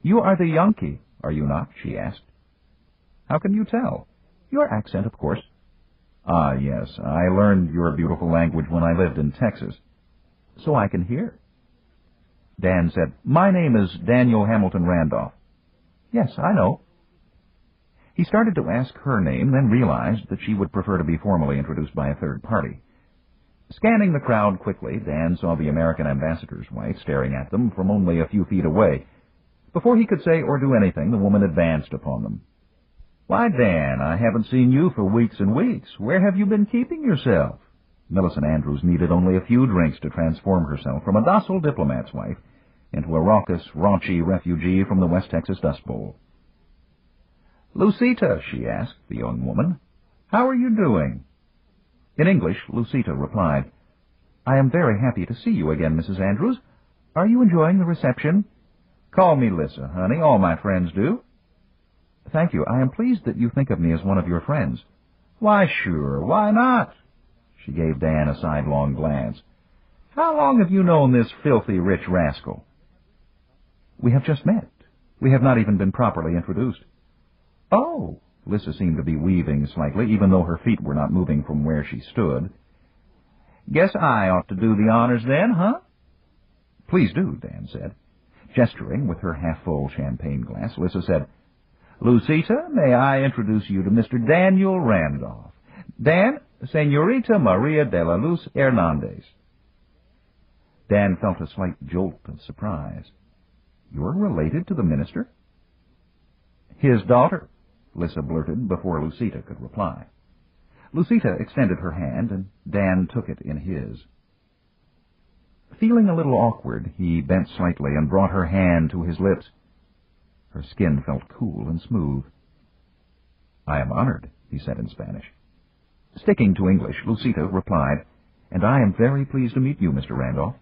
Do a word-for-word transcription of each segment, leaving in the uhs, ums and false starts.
You are the Yankee, are you not? She asked. How can you tell? Your accent, of course. Ah, yes, I learned your beautiful language when I lived in Texas. So I can hear. Dan said, My name is Daniel Hamilton Randolph. Yes, I know. He started to ask her name, then realized that she would prefer to be formally introduced by a third party. Scanning the crowd quickly, Dan saw the American ambassador's wife staring at them from only a few feet away. Before he could say or do anything, the woman advanced upon them. Why, Dan, I haven't seen you for weeks and weeks. Where have you been keeping yourself? Millicent Andrews needed only a few drinks to transform herself from a docile diplomat's wife into a raucous, raunchy refugee from the West Texas Dust Bowl. Lucita, she asked the young woman, how are you doing? In English, Lucita replied, I am very happy to see you again, Missus Andrews. Are you enjoying the reception? Call me Lissa, honey. All my friends do. Thank you. I am pleased that you think of me as one of your friends. Why, sure. Why not? She gave Dan a sidelong glance. How long have you known this filthy rich rascal? We have just met. We have not even been properly introduced. Oh, Lissa seemed to be weaving slightly, even though her feet were not moving from where she stood. Guess I ought to do the honors then, huh? Please do, Dan said. Gesturing with her half-full champagne glass, Lissa said, Lucita, may I introduce you to Mister Daniel Randolph. Dan, Senorita Maria de la Luz Hernandez. Dan felt a slight jolt of surprise. You're related to the minister? His daughter, Lissa blurted before Lucita could reply. Lucita extended her hand, and Dan took it in his. Feeling a little awkward, he bent slightly and brought her hand to his lips. Her skin felt cool and smooth. I am honored, he said in Spanish. Sticking to English, Lucita replied, and I am very pleased to meet you, Mister Randolph.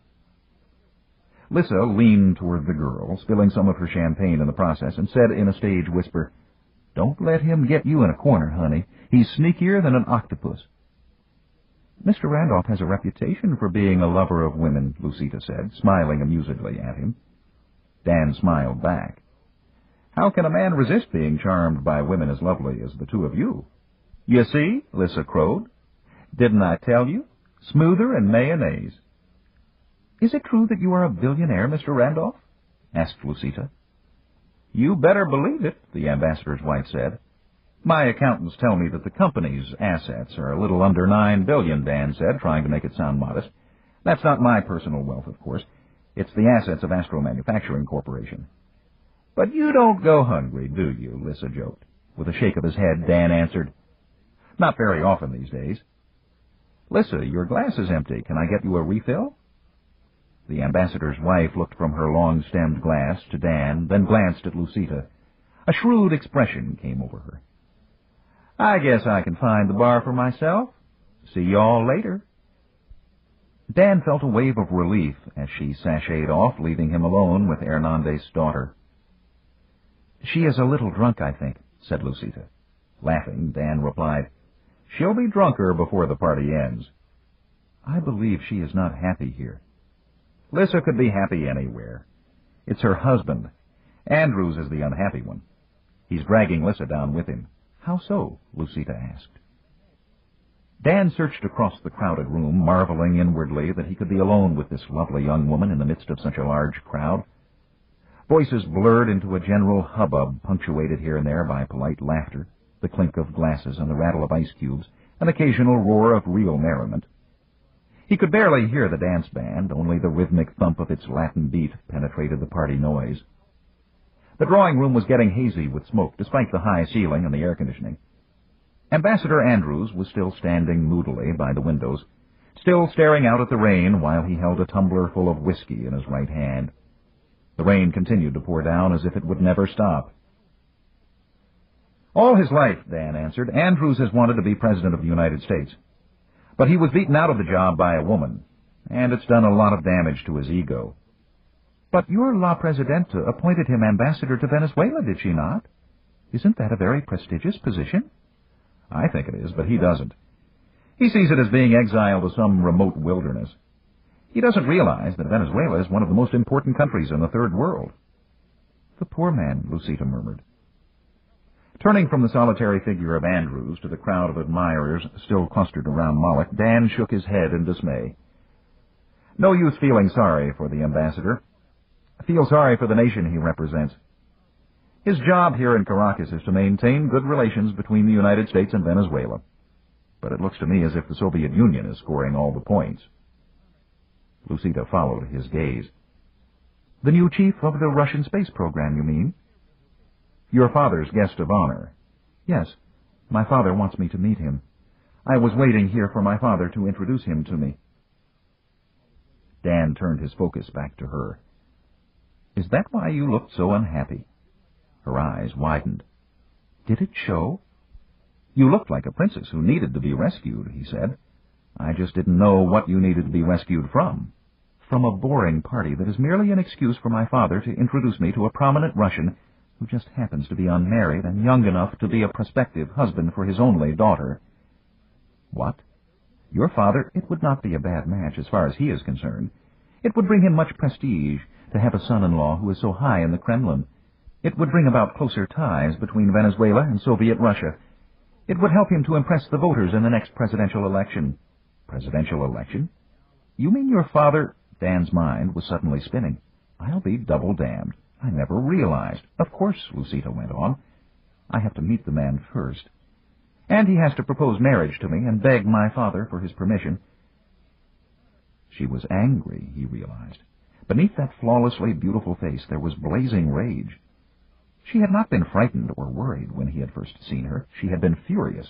Lissa leaned toward the girl, spilling some of her champagne in the process, and said in a stage whisper, Don't let him get you in a corner, honey. He's sneakier than an octopus. Mister Randolph has a reputation for being a lover of women, Lucita said, smiling amusedly at him. Dan smiled back. How can a man resist being charmed by women as lovely as the two of you? You see, Lissa crowed. Didn't I tell you? Smoother and mayonnaise. Is it true that you are a billionaire, Mister Randolph? Asked Lucita. You better believe it, the ambassador's wife said. My accountants tell me that the company's assets are a little under nine billion, Dan said, trying to make it sound modest. That's not my personal wealth, of course. It's the assets of Astro Manufacturing Corporation. But you don't go hungry, do you? Lissa joked. With a shake of his head, Dan answered, Not very often these days. Lissa, your glass is empty. Can I get you a refill? The ambassador's wife looked from her long-stemmed glass to Dan, then glanced at Lucita. A shrewd expression came over her. I guess I can find the bar for myself. See y'all later. Dan felt a wave of relief as she sashayed off, leaving him alone with Hernandez's daughter. She is a little drunk, I think, said Lucita. Laughing, Dan replied, She'll be drunker before the party ends. I believe she is not happy here. Lissa could be happy anywhere. It's her husband. Andrews is the unhappy one. He's dragging Lissa down with him. How so? Lucita asked. Dan searched across the crowded room, marveling inwardly that he could be alone with this lovely young woman in the midst of such a large crowd. Voices blurred into a general hubbub, punctuated here and there by polite laughter, the clink of glasses and the rattle of ice cubes, an occasional roar of real merriment. He could barely hear the dance band, only the rhythmic thump of its Latin beat penetrated the party noise. The drawing room was getting hazy with smoke, despite the high ceiling and the air conditioning. Ambassador Andrews was still standing moodily by the windows, still staring out at the rain while he held a tumbler full of whiskey in his right hand. The rain continued to pour down as if it would never stop. All his life, Dan answered, Andrews has wanted to be President of the United States. But he was beaten out of the job by a woman, and it's done a lot of damage to his ego. But your La Presidenta appointed him ambassador to Venezuela, did she not? Isn't that a very prestigious position? I think it is, but he doesn't. He sees it as being exiled to some remote wilderness. He doesn't realize that Venezuela is one of the most important countries in the Third World. The poor man, Lucita murmured. Turning from the solitary figure of Andrews to the crowd of admirers still clustered around Moloch, Dan shook his head in dismay. No use feeling sorry for the ambassador. Feel sorry for the nation he represents. His job here in Caracas is to maintain good relations between the United States and Venezuela. But it looks to me as if the Soviet Union is scoring all the points. Lucita followed his gaze. The new chief of the Russian space program, you mean? Your father's guest of honor. Yes, my father wants me to meet him. I was waiting here for my father to introduce him to me. Dan turned his focus back to her. Is that why you looked so unhappy? Her eyes widened. Did it show? You looked like a princess who needed to be rescued, he said. I just didn't know what you needed to be rescued from. From a boring party that is merely an excuse for my father to introduce me to a prominent Russian who just happens to be unmarried and young enough to be a prospective husband for his only daughter. What? Your father, it would not be a bad match as far as he is concerned. It would bring him much prestige to have a son-in-law who is so high in the Kremlin. It would bring about closer ties between Venezuela and Soviet Russia. It would help him to impress the voters in the next presidential election. Presidential election? You mean your father... Dan's mind was suddenly spinning. I'll be double damned. I never realized. Of course, Lucita went on. I have to meet the man first. And he has to propose marriage to me and beg my father for his permission. She was angry, he realized. Beneath that flawlessly beautiful face there was blazing rage. She had not been frightened or worried when he had first seen her. She had been furious.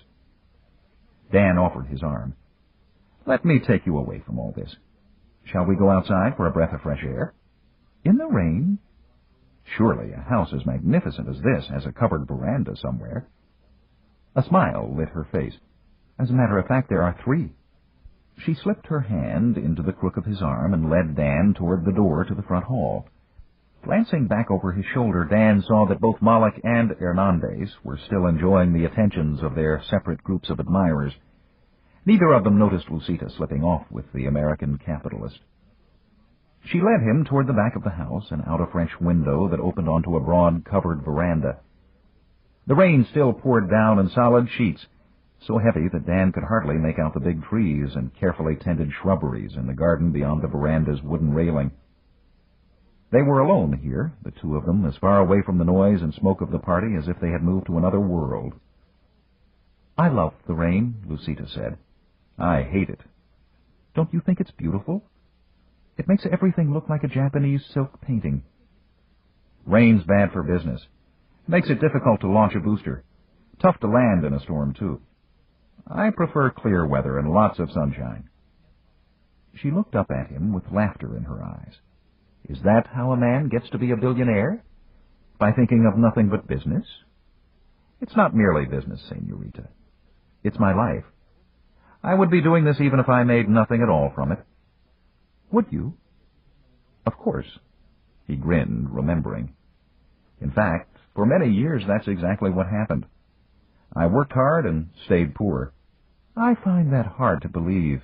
Dan offered his arm. Let me take you away from all this. Shall we go outside for a breath of fresh air? In the rain? Surely a house as magnificent as this has a covered veranda somewhere. A smile lit her face. As a matter of fact, there are three. She slipped her hand into the crook of his arm and led Dan toward the door to the front hall. Glancing back over his shoulder, Dan saw that both Moloch and Hernandez were still enjoying the attentions of their separate groups of admirers. Neither of them noticed Lucita slipping off with the American capitalist. She led him toward the back of the house and out a French window that opened onto a broad, covered veranda. The rain still poured down in solid sheets, so heavy that Dan could hardly make out the big trees and carefully tended shrubberies in the garden beyond the veranda's wooden railing. They were alone here, the two of them, as far away from the noise and smoke of the party as if they had moved to another world. I love the rain, Lucita said. I hate it. Don't you think it's beautiful? It makes everything look like a Japanese silk painting. Rain's bad for business. Makes it difficult to launch a booster. Tough to land in a storm, too. I prefer clear weather and lots of sunshine. She looked up at him with laughter in her eyes. Is that how a man gets to be a billionaire? By thinking of nothing but business? It's not merely business, señorita. It's my life. I would be doing this even if I made nothing at all from it. Would you? Of course. He grinned, remembering. In fact, for many years that's exactly what happened. I worked hard and stayed poor. I find that hard to believe.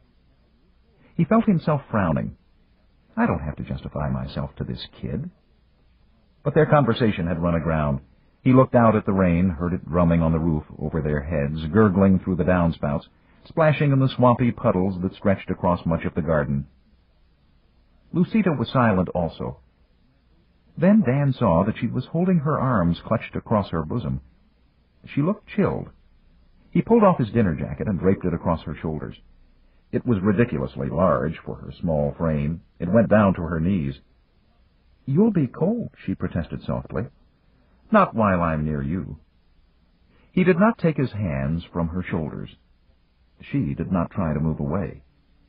He felt himself frowning. I don't have to justify myself to this kid. But their conversation had run aground. He looked out at the rain, heard it drumming on the roof over their heads, gurgling through the downspouts, splashing in the swampy puddles that stretched across much of the garden. Lucita was silent also. Then Dan saw that she was holding her arms clutched across her bosom. She looked chilled. He pulled off his dinner jacket and draped it across her shoulders. It was ridiculously large for her small frame. It went down to her knees. You'll be cold, she protested softly. Not while I'm near you. He did not take his hands from her shoulders. She did not try to move away.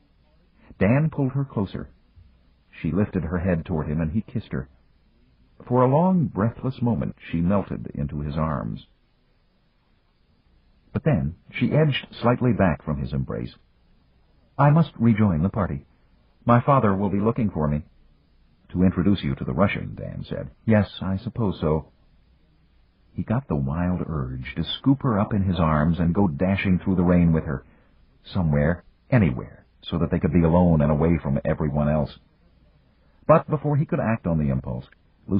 Dan pulled her closer. She lifted her head toward him, and he kissed her. For a long, breathless moment, she melted into his arms. But then she edged slightly back from his embrace. I must rejoin the party. My father will be looking for me. To introduce you to the Russian, Dan said. Yes, I suppose so. He got the wild urge to scoop her up in his arms and go dashing through the rain with her. Somewhere, anywhere, so that they could be alone and away from everyone else. But before he could act on the impulse,